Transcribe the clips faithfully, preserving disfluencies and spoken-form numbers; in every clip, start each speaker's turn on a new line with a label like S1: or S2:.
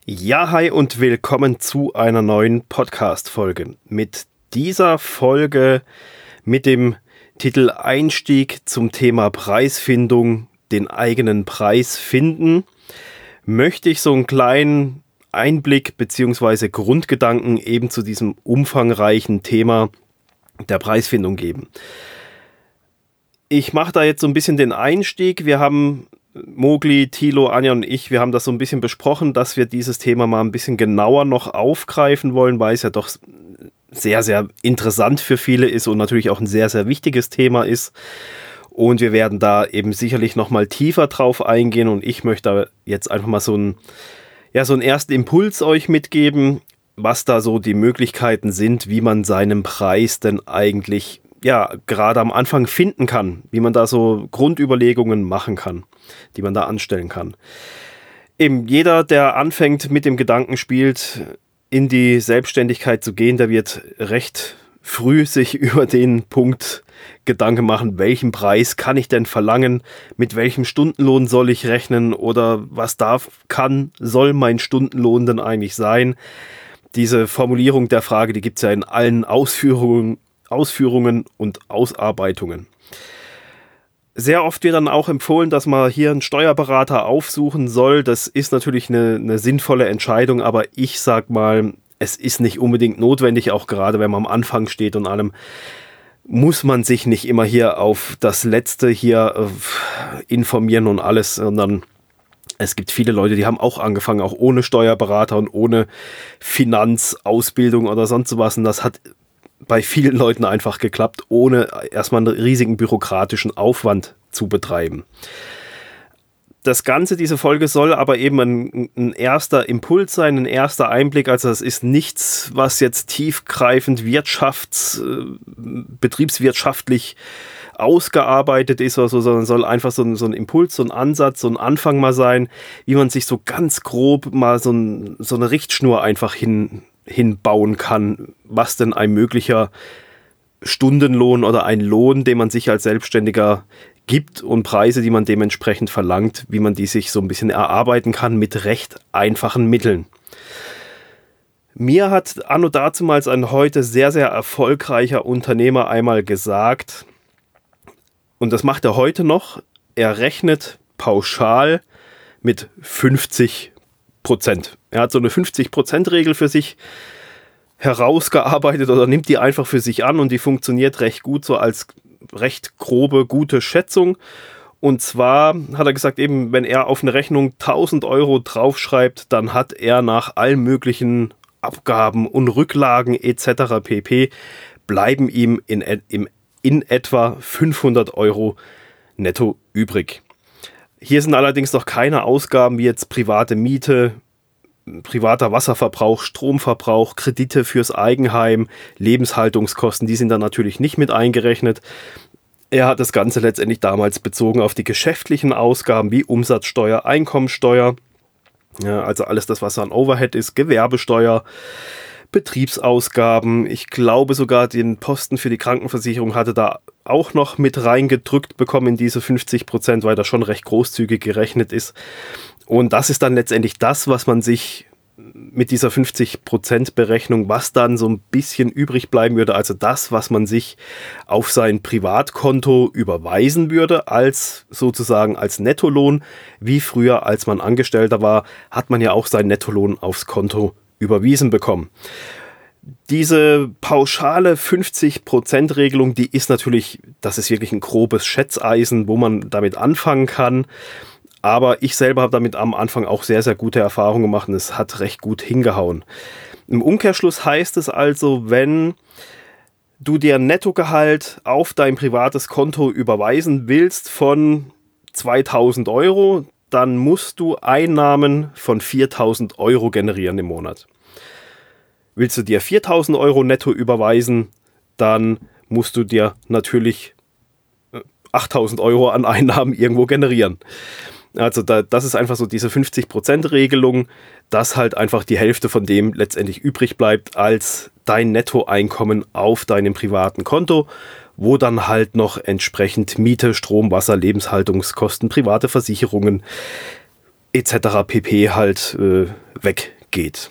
S1: Ja, hi und willkommen zu einer neuen Podcast-Folge. Mit dieser Folge mit dem Titel Einstieg zum Thema Preisfindung, den eigenen Preis finden, möchte ich so einen kleinen Einblick bzw. Grundgedanken eben zu diesem umfangreichen Thema der Preisfindung geben. Ich mache da jetzt so ein bisschen den Einstieg. Wir haben Mogli, Thilo, Anja und ich, wir haben das so ein bisschen besprochen, dass wir dieses Thema mal ein bisschen genauer noch aufgreifen wollen, weil es ja doch sehr, sehr interessant für viele ist und natürlich auch ein sehr, sehr wichtiges Thema ist. Und wir werden da eben sicherlich noch mal tiefer drauf eingehen und ich möchte jetzt einfach mal so einen, ja, so einen ersten Impuls euch mitgeben, was da so die Möglichkeiten sind, wie man seinen Preis denn eigentlich ja, gerade am Anfang finden kann, wie man da so Grundüberlegungen machen kann, die man da anstellen kann. Eben jeder, der anfängt mit dem Gedanken spielt, in die Selbstständigkeit zu gehen, der wird recht früh sich über den Punkt Gedanken machen, welchen Preis kann ich denn verlangen, mit welchem Stundenlohn soll ich rechnen oder was darf, kann, soll mein Stundenlohn denn eigentlich sein? Diese Formulierung der Frage, die gibt es ja in allen Ausführungen Ausführungen und Ausarbeitungen. Sehr oft wird dann auch empfohlen, dass man hier einen Steuerberater aufsuchen soll. Das ist natürlich eine, eine sinnvolle Entscheidung, aber ich sag mal, es ist nicht unbedingt notwendig, auch gerade wenn man am Anfang steht und allem, muss man sich nicht immer hier auf das Letzte hier äh, informieren und alles, sondern es gibt viele Leute, die haben auch angefangen, auch ohne Steuerberater und ohne Finanzausbildung oder sonst was, und das hat bei vielen Leuten einfach geklappt, ohne erstmal einen riesigen bürokratischen Aufwand zu betreiben. Das Ganze, diese Folge soll aber eben ein, ein erster Impuls sein, ein erster Einblick. Also es ist nichts, was jetzt tiefgreifend wirtschafts-, betriebswirtschaftlich ausgearbeitet ist oder so, sondern soll einfach so ein, so ein Impuls, so ein Ansatz, so ein Anfang mal sein, wie man sich so ganz grob mal so, ein, so eine Richtschnur einfach hin hinbauen kann, was denn ein möglicher Stundenlohn oder ein Lohn, den man sich als Selbstständiger gibt und Preise, die man dementsprechend verlangt, wie man die sich so ein bisschen erarbeiten kann mit recht einfachen Mitteln. Mir hat anno dazumals ein heute sehr, sehr erfolgreicher Unternehmer einmal gesagt, und das macht er heute noch, er rechnet pauschal mit fünfzig Prozent. Er hat so eine fünfzig-Prozent-Regel für sich herausgearbeitet oder nimmt die einfach für sich an und die funktioniert recht gut, so als recht grobe, gute Schätzung. Und zwar hat er gesagt, eben wenn er auf eine Rechnung tausend Euro draufschreibt, dann hat er nach allen möglichen Abgaben und Rücklagen et cetera pp. Bleiben ihm in, in, in etwa fünfhundert Euro netto übrig. Hier sind allerdings noch keine Ausgaben wie jetzt private Miete, privater Wasserverbrauch, Stromverbrauch, Kredite fürs Eigenheim, Lebenshaltungskosten, die sind dann natürlich nicht mit eingerechnet. Er hat das Ganze letztendlich damals bezogen auf die geschäftlichen Ausgaben wie Umsatzsteuer, Einkommensteuer, ja, also alles das, was an Overhead ist, Gewerbesteuer, Betriebsausgaben. Ich glaube sogar, den Posten für die Krankenversicherung hatte da auch noch mit reingedrückt bekommen in diese fünfzig Prozent, weil das schon recht großzügig gerechnet ist. Und das ist dann letztendlich das, was man sich mit dieser fünfzig Prozent Berechnung, was dann so ein bisschen übrig bleiben würde, also das, was man sich auf sein Privatkonto überweisen würde, als sozusagen als Nettolohn. Wie früher, als man Angestellter war, hat man ja auch seinen Nettolohn aufs Konto überwiesen bekommen. Diese pauschale fünfzig Prozent Regelung, die ist natürlich, das ist wirklich ein grobes Schätzeisen, wo man damit anfangen kann. Aber ich selber habe damit am Anfang auch sehr, sehr gute Erfahrungen gemacht und es hat recht gut hingehauen. Im Umkehrschluss heißt es also, wenn du dir ein Nettogehalt auf dein privates Konto überweisen willst von zweitausend Euro, dann musst du Einnahmen von viertausend Euro generieren im Monat. Willst du dir viertausend Euro netto überweisen, dann musst du dir natürlich achttausend Euro an Einnahmen irgendwo generieren. Also da, das ist einfach so diese fünfzig Prozent Regelung, dass halt einfach die Hälfte von dem letztendlich übrig bleibt als dein Nettoeinkommen auf deinem privaten Konto, wo dann halt noch entsprechend Miete, Strom, Wasser, Lebenshaltungskosten, private Versicherungen, et cetera pp. Halt äh, weggeht.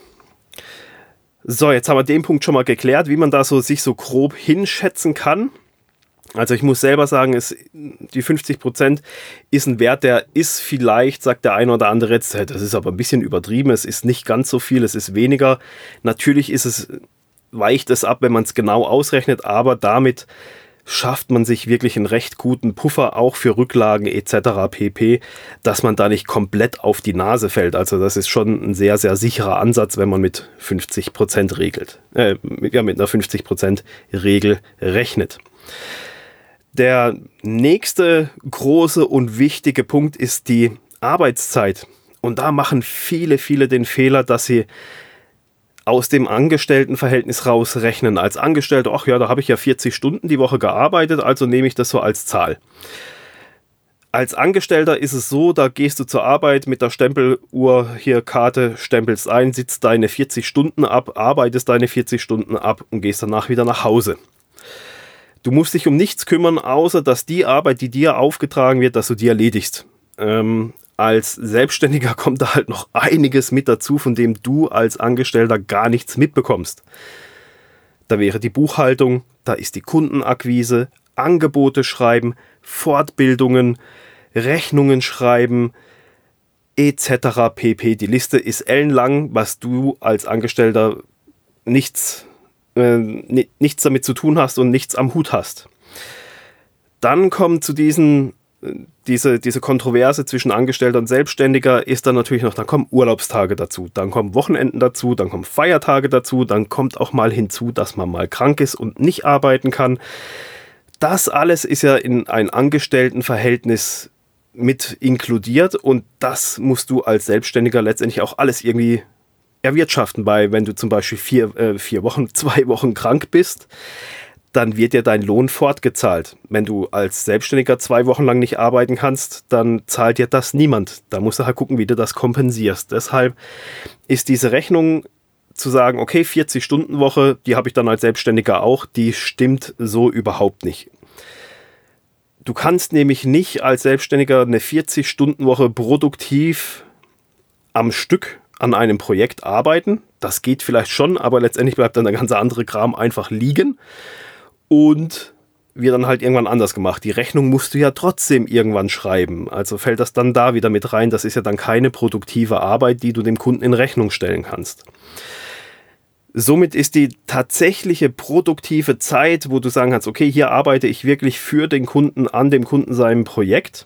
S1: So, jetzt haben wir den Punkt schon mal geklärt, wie man da so sich so grob hinschätzen kann. Also ich muss selber sagen, ist, die fünfzig Prozent ist ein Wert, der ist vielleicht, sagt der eine oder andere jetzt, das ist aber ein bisschen übertrieben, es ist nicht ganz so viel, es ist weniger. Natürlich ist es, weicht es ab, wenn man es genau ausrechnet, aber damit schafft man sich wirklich einen recht guten Puffer, auch für Rücklagen et cetera pp., dass man da nicht komplett auf die Nase fällt. Also das ist schon ein sehr, sehr sicherer Ansatz, wenn man mit fünfzig Prozent regelt, äh, ja, mit einer fünfzig Prozent Regel rechnet. Der nächste große und wichtige Punkt ist die Arbeitszeit. Und da machen viele, viele den Fehler, dass sie aus dem Angestelltenverhältnis rausrechnen. Als Angestellter, ach ja, da habe ich ja vierzig Stunden die Woche gearbeitet, also nehme ich das so als Zahl. Als Angestellter ist es so, da gehst du zur Arbeit mit der Stempeluhr, hier Karte, stempelst ein, sitzt deine vierzig Stunden ab, arbeitest deine vierzig Stunden ab und gehst danach wieder nach Hause. Du musst dich um nichts kümmern, außer dass die Arbeit, die dir aufgetragen wird, dass du die erledigst. Ähm, als Selbstständiger kommt da halt noch einiges mit dazu, von dem du als Angestellter gar nichts mitbekommst. Da wäre die Buchhaltung, da ist die Kundenakquise, Angebote schreiben, Fortbildungen, Rechnungen schreiben, et cetera pp. Die Liste ist ellenlang, was du als Angestellter nichts Äh, nichts damit zu tun hast und nichts am Hut hast. Dann kommt zu diesen, diese, diese Kontroverse zwischen Angestellter und Selbstständiger, ist dann natürlich noch, dann kommen Urlaubstage dazu, dann kommen Wochenenden dazu, dann kommen Feiertage dazu, dann kommt auch mal hinzu, dass man mal krank ist und nicht arbeiten kann. Das alles ist ja in ein Angestelltenverhältnis mit inkludiert und das musst du als Selbstständiger letztendlich auch alles irgendwie erwirtschaften, weil wenn du zum Beispiel vier, äh, vier Wochen, zwei Wochen krank bist, dann wird dir dein Lohn fortgezahlt. Wenn du als Selbstständiger zwei Wochen lang nicht arbeiten kannst, dann zahlt dir das niemand. Da musst du halt gucken, wie du das kompensierst. Deshalb ist diese Rechnung zu sagen, okay, vierzig Stunden Woche, die habe ich dann als Selbstständiger auch, die stimmt so überhaupt nicht. Du kannst nämlich nicht als Selbstständiger eine vierzig Stunden Woche produktiv am Stück an einem Projekt arbeiten. Das geht vielleicht schon, aber letztendlich bleibt dann der ganze andere Kram einfach liegen und wird dann halt irgendwann anders gemacht. Die Rechnung musst du ja trotzdem irgendwann schreiben. Also fällt das dann da wieder mit rein. Das ist ja dann keine produktive Arbeit, die du dem Kunden in Rechnung stellen kannst. Somit ist die tatsächliche produktive Zeit, wo du sagen kannst, okay, hier arbeite ich wirklich für den Kunden, an dem Kunden seinem Projekt.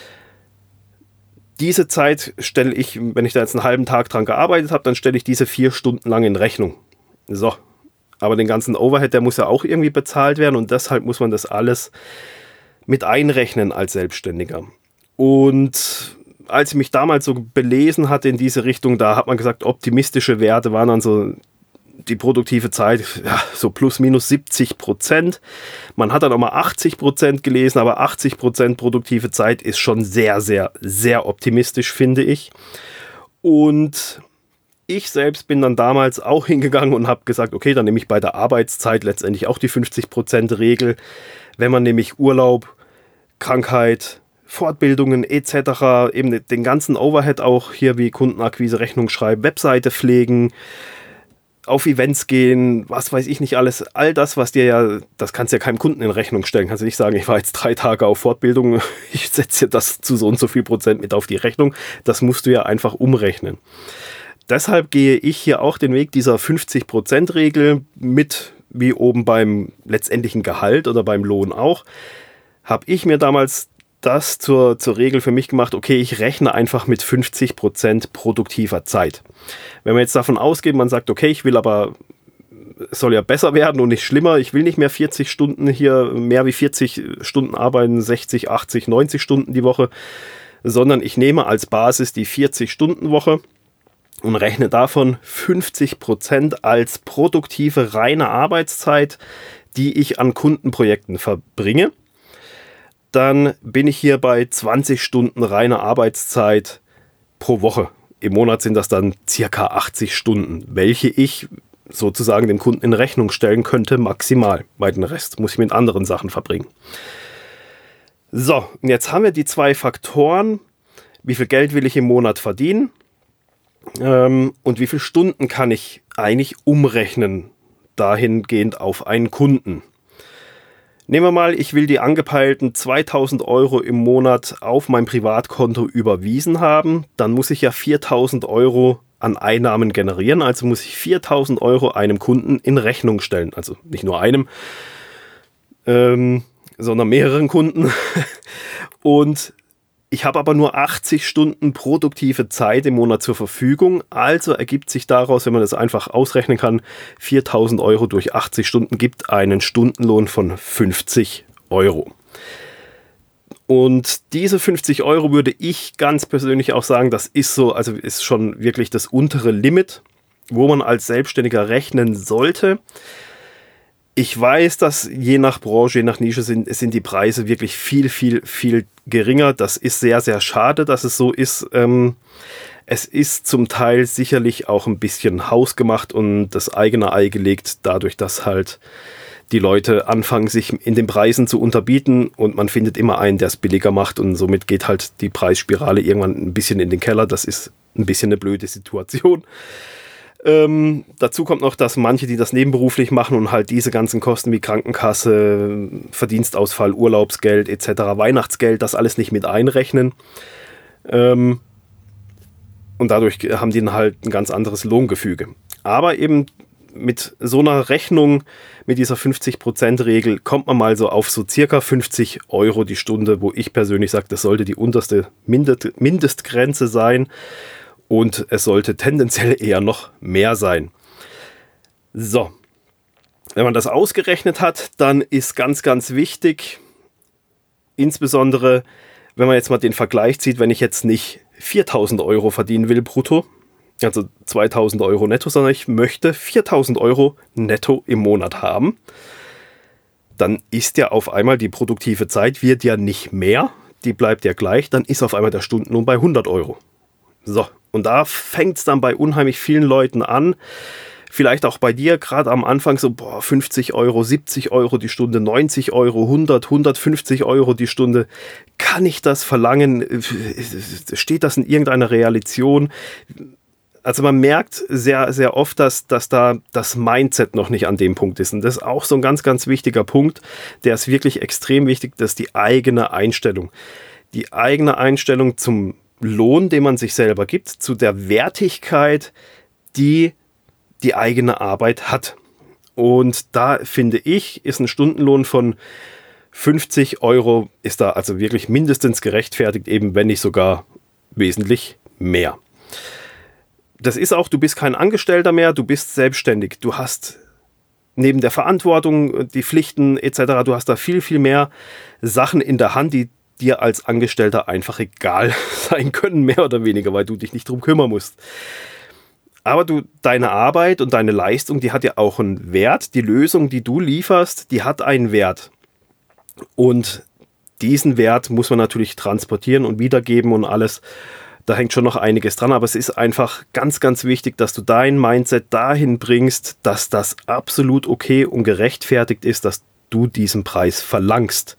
S1: Diese Zeit stelle ich, wenn ich da jetzt einen halben Tag dran gearbeitet habe, dann stelle ich diese vier Stunden lang in Rechnung. So, aber den ganzen Overhead, der muss ja auch irgendwie bezahlt werden und deshalb muss man das alles mit einrechnen als Selbstständiger. Und als ich mich damals so belesen hatte in diese Richtung, da hat man gesagt, optimistische Werte waren dann so die produktive Zeit, ja, so plus minus siebzig Prozent. Man hat dann auch mal achtzig Prozent gelesen, aber achtzig Prozent produktive Zeit ist schon sehr, sehr, sehr optimistisch, finde ich. Und ich selbst bin dann damals auch hingegangen und habe gesagt, okay, dann nehme ich bei der Arbeitszeit letztendlich auch die fünfzig Prozent Regel. Wenn man nämlich Urlaub, Krankheit, Fortbildungen et cetera, eben den ganzen Overhead auch hier wie Kundenakquise, Rechnung schreiben, Webseite pflegen, auf Events gehen, was weiß ich nicht alles, all das, was dir ja, das kannst du ja keinem Kunden in Rechnung stellen. Kannst du nicht sagen, ich war jetzt drei Tage auf Fortbildung, ich setze dir das zu so und so viel Prozent mit auf die Rechnung. Das musst du ja einfach umrechnen. Deshalb gehe ich hier auch den Weg dieser fünfzig Prozent Regel mit, wie oben beim letztendlichen Gehalt oder beim Lohn auch, habe ich mir damals das zur, zur Regel für mich gemacht, okay, ich rechne einfach mit fünfzig Prozent produktiver Zeit. Wenn man jetzt davon ausgeht, man sagt, okay, ich will aber, es soll ja besser werden und nicht schlimmer, ich will nicht mehr vierzig Stunden hier, mehr wie vierzig Stunden arbeiten, sechzig, achtzig, neunzig Stunden die Woche, sondern ich nehme als Basis die vierzig Stunden Woche und rechne davon fünfzig Prozent als produktive reine Arbeitszeit, die ich an Kundenprojekten verbringe. Dann bin ich hier bei zwanzig Stunden reiner Arbeitszeit pro Woche. Im Monat sind das dann circa achtzig Stunden, welche ich sozusagen dem Kunden in Rechnung stellen könnte, maximal. Weil den Rest muss ich mit anderen Sachen verbringen. So, und jetzt haben wir die zwei Faktoren wie viel Geld will ich im Monat verdienen ähm, und wie viele Stunden kann ich eigentlich umrechnen, dahingehend auf einen Kunden. Nehmen wir mal, ich will die angepeilten zweitausend Euro im Monat auf mein Privatkonto überwiesen haben, dann muss ich ja viertausend Euro an Einnahmen generieren, also muss ich viertausend Euro einem Kunden in Rechnung stellen, also nicht nur einem, ähm, sondern mehreren Kunden. Und ich habe aber nur achtzig Stunden produktive Zeit im Monat zur Verfügung, also ergibt sich daraus, wenn man das einfach ausrechnen kann, viertausend Euro durch achtzig Stunden gibt einen Stundenlohn von fünfzig Euro. Und diese fünfzig Euro würde ich ganz persönlich auch sagen, das ist so, also ist schon wirklich das untere Limit, wo man als Selbstständiger rechnen sollte. Ich weiß, dass je nach Branche, je nach Nische sind, sind die Preise wirklich viel, viel, viel geringer. Das ist sehr, sehr schade, dass es so ist. Ähm, es ist zum Teil sicherlich auch ein bisschen hausgemacht und das eigene Ei gelegt, dadurch, dass halt die Leute anfangen, sich in den Preisen zu unterbieten und man findet immer einen, der es billiger macht und somit geht halt die Preisspirale irgendwann ein bisschen in den Keller. Das ist ein bisschen eine blöde Situation. Ähm, dazu kommt noch, dass manche, die das nebenberuflich machen und halt diese ganzen Kosten wie Krankenkasse, Verdienstausfall, Urlaubsgeld et cetera, Weihnachtsgeld, das alles nicht mit einrechnen. Ähm, und dadurch haben die dann halt ein ganz anderes Lohngefüge. Aber eben mit so einer Rechnung, mit dieser fünfzig Prozent Regel, kommt man mal so auf so circa fünfzig Euro die Stunde, wo ich persönlich sage, das sollte die unterste Mindest- Mindestgrenze sein und es sollte tendenziell eher noch mehr sein. So, wenn man das ausgerechnet hat, dann ist ganz, ganz wichtig, insbesondere wenn man jetzt mal den Vergleich zieht, wenn ich jetzt nicht viertausend Euro verdienen will brutto, also zweitausend Euro netto, sondern ich möchte viertausend Euro netto im Monat haben, dann ist ja auf einmal die produktive Zeit, wird ja nicht mehr, die bleibt ja gleich, dann ist auf einmal der Stundenlohn bei hundert Euro. So, und da fängt es dann bei unheimlich vielen Leuten an, vielleicht auch bei dir, gerade am Anfang so, boah, fünfzig Euro, siebzig Euro die Stunde, neunzig Euro, hundert, hundertfünfzig Euro die Stunde. Kann ich das verlangen? Steht das in irgendeiner Relation? Also man merkt sehr, sehr oft, dass, dass da das Mindset noch nicht an dem Punkt ist. Und das ist auch so ein ganz, ganz wichtiger Punkt. Der ist wirklich extrem wichtig, das ist die eigene Einstellung. Die eigene Einstellung zum Lohn, den man sich selber gibt, zu der Wertigkeit, die die eigene Arbeit hat. Und da finde ich, ist ein Stundenlohn von fünfzig Euro, ist da also wirklich mindestens gerechtfertigt, eben wenn nicht sogar wesentlich mehr. Das ist auch, du bist kein Angestellter mehr, du bist selbstständig. Du hast neben der Verantwortung, die Pflichten et cetera, du hast da viel, viel mehr Sachen in der Hand, die dir als Angestellter einfach egal sein können, mehr oder weniger, weil du dich nicht drum kümmern musst. Aber du, deine Arbeit und deine Leistung, die hat ja auch einen Wert. Die Lösung, die du lieferst, die hat einen Wert. Und diesen Wert muss man natürlich transportieren und wiedergeben und alles. Da hängt schon noch einiges dran, aber es ist einfach ganz, ganz wichtig, dass du dein Mindset dahin bringst, dass das absolut okay und gerechtfertigt ist, dass du diesen Preis verlangst.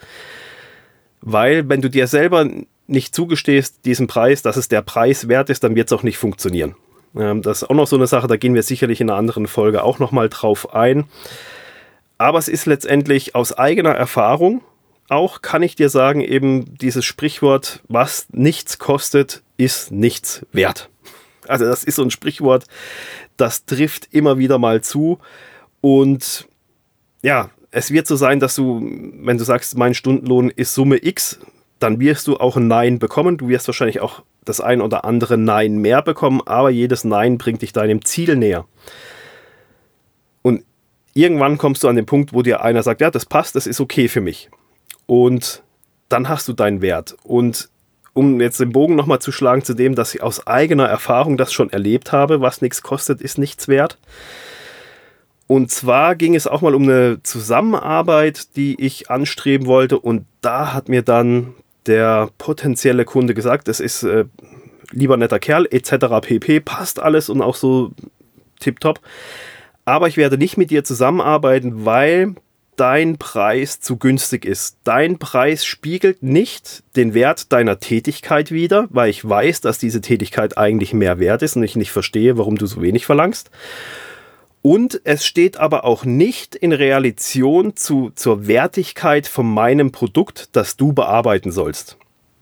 S1: Weil wenn du dir selber nicht zugestehst, diesen Preis, dass es der Preis wert ist, dann wird es auch nicht funktionieren. Ähm, das ist auch noch so eine Sache, da gehen wir sicherlich in einer anderen Folge auch nochmal drauf ein. Aber es ist letztendlich aus eigener Erfahrung, auch kann ich dir sagen, eben dieses Sprichwort, was nichts kostet, ist nichts wert. Also das ist so ein Sprichwort, das trifft immer wieder mal zu. Und ja, es wird so sein, dass du, wenn du sagst, mein Stundenlohn ist Summe X, dann wirst du auch ein Nein bekommen. Du wirst wahrscheinlich auch das ein oder andere Nein mehr bekommen, aber jedes Nein bringt dich deinem Ziel näher. Und irgendwann kommst du an den Punkt, wo dir einer sagt, ja, das passt, das ist okay für mich. Und dann hast du deinen Wert. Und um jetzt den Bogen nochmal zu schlagen zu dem, dass ich aus eigener Erfahrung das schon erlebt habe, was nichts kostet, ist nichts wert. Und zwar ging es auch mal um eine Zusammenarbeit, die ich anstreben wollte. Und da hat mir dann der potenzielle Kunde gesagt, das ist äh, lieber netter Kerl, et cetera pp. Passt alles und auch so tipptopp. Aber ich werde nicht mit dir zusammenarbeiten, weil dein Preis zu günstig ist. Dein Preis spiegelt nicht den Wert deiner Tätigkeit wider, weil ich weiß, dass diese Tätigkeit eigentlich mehr wert ist und ich nicht verstehe, warum du so wenig verlangst. Und es steht aber auch nicht in Relation zu, zur Wertigkeit von meinem Produkt, das du bearbeiten sollst.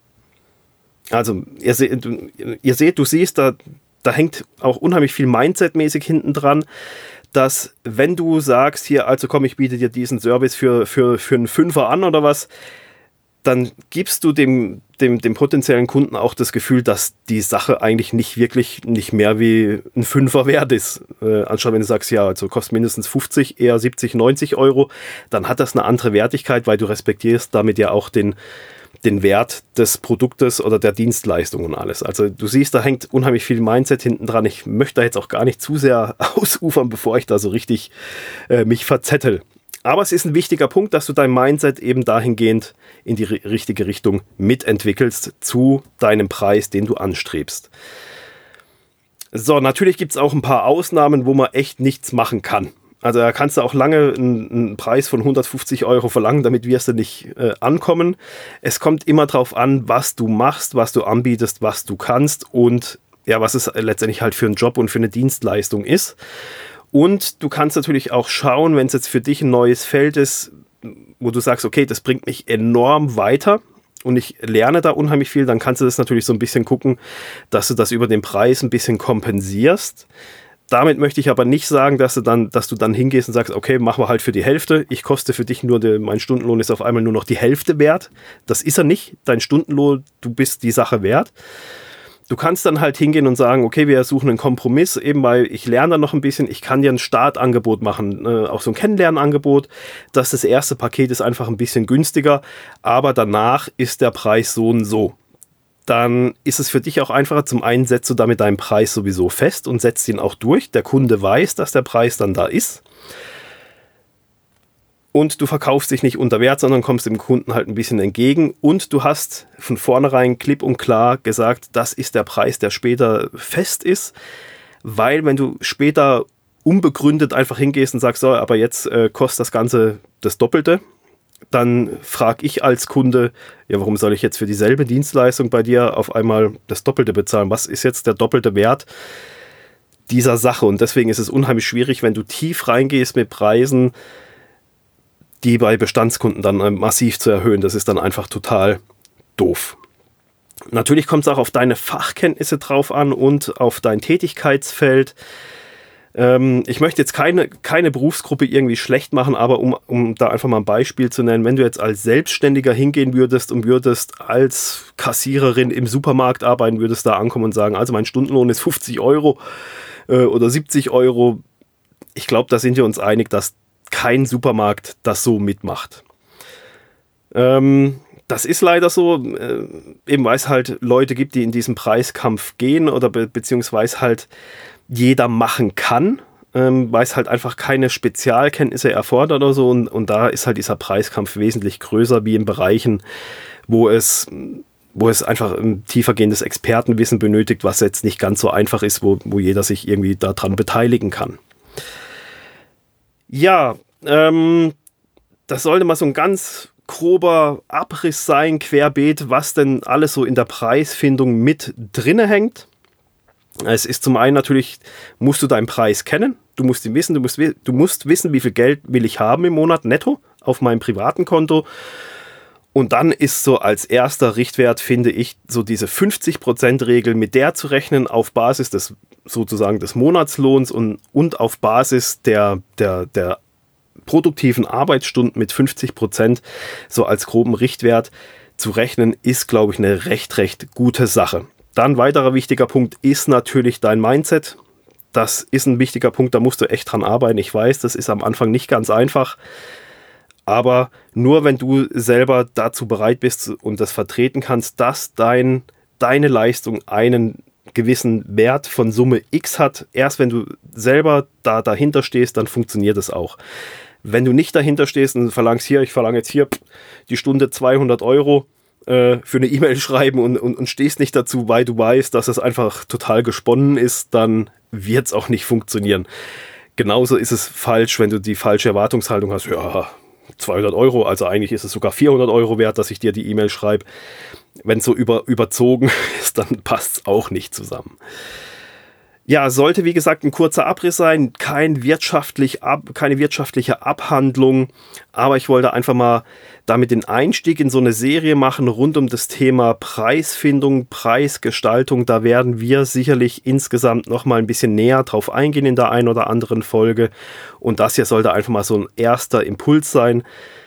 S1: Also, ihr seht, ihr seht du siehst, da, da hängt auch unheimlich viel Mindset-mäßig hinten dran, dass wenn du sagst, hier, also komm, ich biete dir diesen Service für, für, für einen Fünfer an oder was, dann gibst du dem, dem, dem potenziellen Kunden auch das Gefühl, dass die Sache eigentlich nicht wirklich nicht mehr wie ein Fünfer wert ist. Äh, anstatt wenn du sagst, ja, also kostet mindestens fünfzig, eher siebzig, neunzig Euro, dann hat das eine andere Wertigkeit, weil du respektierst damit ja auch den, den Wert des Produktes oder der Dienstleistung und alles. Also du siehst, da hängt unheimlich viel Mindset hinten dran. Ich möchte da jetzt auch gar nicht zu sehr ausufern, bevor ich da so richtig äh, mich verzettel. Aber es ist ein wichtiger Punkt, dass du dein Mindset eben dahingehend in die ri- richtige Richtung mitentwickelst zu deinem Preis, den du anstrebst. So, natürlich gibt es auch ein paar Ausnahmen, wo man echt nichts machen kann. Also da kannst du auch lange einen, einen Preis von hundertfünfzig Euro verlangen, damit wirst du nicht äh, ankommen. Es kommt immer darauf an, was du machst, was du anbietest, was du kannst und ja, was es letztendlich halt für einen Job und für eine Dienstleistung ist. Und du kannst natürlich auch schauen, wenn es jetzt für dich ein neues Feld ist, wo du sagst, okay, das bringt mich enorm weiter und ich lerne da unheimlich viel, dann kannst du das natürlich so ein bisschen gucken, dass du das über den Preis ein bisschen kompensierst. Damit möchte ich aber nicht sagen, dass du dann, dass du dann hingehst und sagst, okay, machen wir halt für die Hälfte. Ich koste für dich nur, de, mein Stundenlohn ist auf einmal nur noch die Hälfte wert. Das ist er nicht. Dein Stundenlohn, du bist die Sache wert. Du kannst dann halt hingehen und sagen, okay, wir suchen einen Kompromiss, eben weil ich lerne dann noch ein bisschen, ich kann dir ein Startangebot machen, äh, auch so ein Kennenlernangebot, dass das erste Paket ist einfach ein bisschen günstiger, aber danach ist der Preis so und so. Dann ist es für dich auch einfacher. Zum einen setzt du damit deinen Preis sowieso fest und setzt ihn auch durch. Der Kunde weiß, dass der Preis dann da ist. Und du verkaufst dich nicht unter Wert, sondern kommst dem Kunden halt ein bisschen entgegen. Und du hast von vornherein klipp und klar gesagt, das ist der Preis, der später fest ist. Weil wenn du später unbegründet einfach hingehst und sagst, so, aber jetzt äh, kostet das Ganze das Doppelte, dann frage ich als Kunde, ja, warum soll ich jetzt für dieselbe Dienstleistung bei dir auf einmal das Doppelte bezahlen? Was ist jetzt der doppelte Wert dieser Sache? Und deswegen ist es unheimlich schwierig, wenn du tief reingehst mit Preisen, die bei Bestandskunden dann massiv zu erhöhen. Das ist dann einfach total doof. Natürlich kommt es auch auf deine Fachkenntnisse drauf an und auf dein Tätigkeitsfeld. Ich möchte jetzt keine, keine Berufsgruppe irgendwie schlecht machen, aber um, um da einfach mal ein Beispiel zu nennen, wenn du jetzt als Selbstständiger hingehen würdest und würdest als Kassiererin im Supermarkt arbeiten, würdest da ankommen und sagen, also mein Stundenlohn ist fünfzig Euro äh, oder siebzig Euro. Ich glaube, da sind wir uns einig, dass kein Supermarkt das so mitmacht. Ähm, das ist leider so, äh, eben weil es halt Leute gibt, die in diesen Preiskampf gehen oder be- beziehungsweise halt jeder machen kann, ähm, weil es halt einfach keine Spezialkenntnisse erfordert oder so und, und da ist halt dieser Preiskampf wesentlich größer wie in Bereichen, wo es, wo es einfach ein tiefergehendes Expertenwissen benötigt, was jetzt nicht ganz so einfach ist, wo, wo jeder sich irgendwie daran beteiligen kann. Ja, ähm, das sollte mal so ein ganz grober Abriss sein, querbeet, was denn alles so in der Preisfindung mit drinne hängt. Es ist zum einen natürlich, musst du deinen Preis kennen, du musst ihn wissen, du musst, du musst wissen, wie viel Geld will ich haben im Monat netto auf meinem privaten Konto. Und dann ist so als erster Richtwert, finde ich, so diese fünfzig Prozent Regel, mit der zu rechnen auf Basis des sozusagen des Monatslohns und, und auf Basis der, der, der produktiven Arbeitsstunden mit fünfzig Prozent so als groben Richtwert zu rechnen, ist, glaube ich, eine recht, recht gute Sache. Dann weiterer wichtiger Punkt ist natürlich dein Mindset. Das ist ein wichtiger Punkt, da musst du echt dran arbeiten. Ich weiß, das ist am Anfang nicht ganz einfach, aber nur wenn du selber dazu bereit bist und das vertreten kannst, dass dein, deine Leistung einen gewissen Wert von Summe X hat, erst wenn du selber da dahinter stehst, dann funktioniert es auch. Wenn du nicht dahinter stehst und verlangst hier, ich verlange jetzt hier die Stunde zweihundert Euro, für eine E-Mail schreiben und, und, und stehst nicht dazu, weil du weißt, dass es einfach total gesponnen ist, dann wird es auch nicht funktionieren. Genauso ist es falsch, wenn du die falsche Erwartungshaltung hast, ja, zweihundert Euro, also eigentlich ist es sogar vierhundert Euro wert, dass ich dir die E-Mail schreibe. Wenn es so über, überzogen ist, dann passt es auch nicht zusammen. Ja, sollte wie gesagt ein kurzer Abriss sein, kein wirtschaftlich ab, keine wirtschaftliche Abhandlung, aber ich wollte einfach mal damit den Einstieg in so eine Serie machen rund um das Thema Preisfindung, Preisgestaltung. Da werden wir sicherlich insgesamt noch mal ein bisschen näher drauf eingehen in der einen oder anderen Folge. Und das hier sollte einfach mal so ein erster Impuls sein,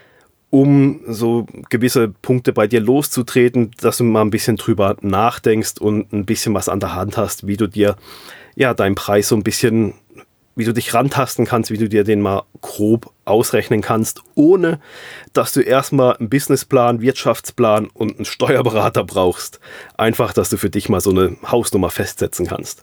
S1: um so gewisse Punkte bei dir loszutreten, dass du mal ein bisschen drüber nachdenkst und ein bisschen was an der Hand hast, wie du dir ja deinen Preis so ein bisschen, wie du dich rantasten kannst, wie du dir den mal grob ausrechnen kannst, ohne dass du erstmal einen Businessplan, Wirtschaftsplan und einen Steuerberater brauchst. Einfach, dass du für dich mal so eine Hausnummer festsetzen kannst.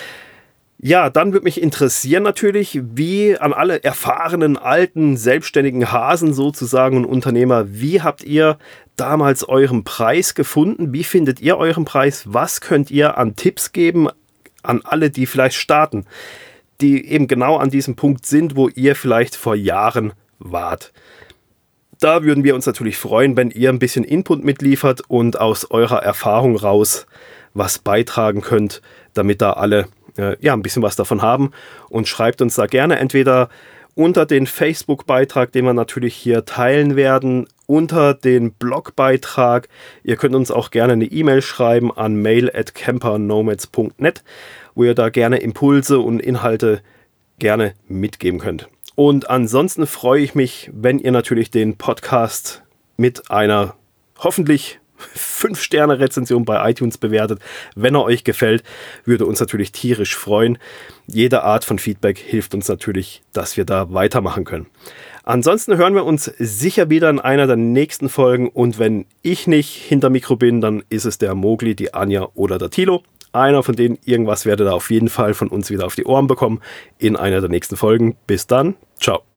S1: Ja, dann würde mich interessieren natürlich, wie an alle erfahrenen, alten, selbstständigen Hasen sozusagen und Unternehmer, wie habt ihr damals euren Preis gefunden? Wie findet ihr euren Preis? Was könnt ihr an Tipps geben an alle, die vielleicht starten, die eben genau an diesem Punkt sind, wo ihr vielleicht vor Jahren wart? Da würden wir uns natürlich freuen, wenn ihr ein bisschen Input mitliefert und aus eurer Erfahrung raus was beitragen könnt, damit da alle äh, ja, ein bisschen was davon haben. Und schreibt uns da gerne entweder unter den Facebook-Beitrag, den wir natürlich hier teilen werden, unter den Blogbeitrag. Ihr könnt uns auch gerne eine E-Mail schreiben an mail at campernomads punkt net, wo ihr da gerne Impulse und Inhalte gerne mitgeben könnt. Und ansonsten freue ich mich, wenn ihr natürlich den Podcast mit einer hoffentlich fünf Sterne Rezension bei iTunes bewertet. Wenn er euch gefällt, würde uns natürlich tierisch freuen. Jede Art von Feedback hilft uns natürlich, dass wir da weitermachen können. Ansonsten hören wir uns sicher wieder in einer der nächsten Folgen. Und wenn ich nicht hinter Mikro bin, dann ist es der Mowgli, die Anja oder der Thilo. Einer von denen, irgendwas werdet ihr auf jeden Fall von uns wieder auf die Ohren bekommen in einer der nächsten Folgen. Bis dann, ciao.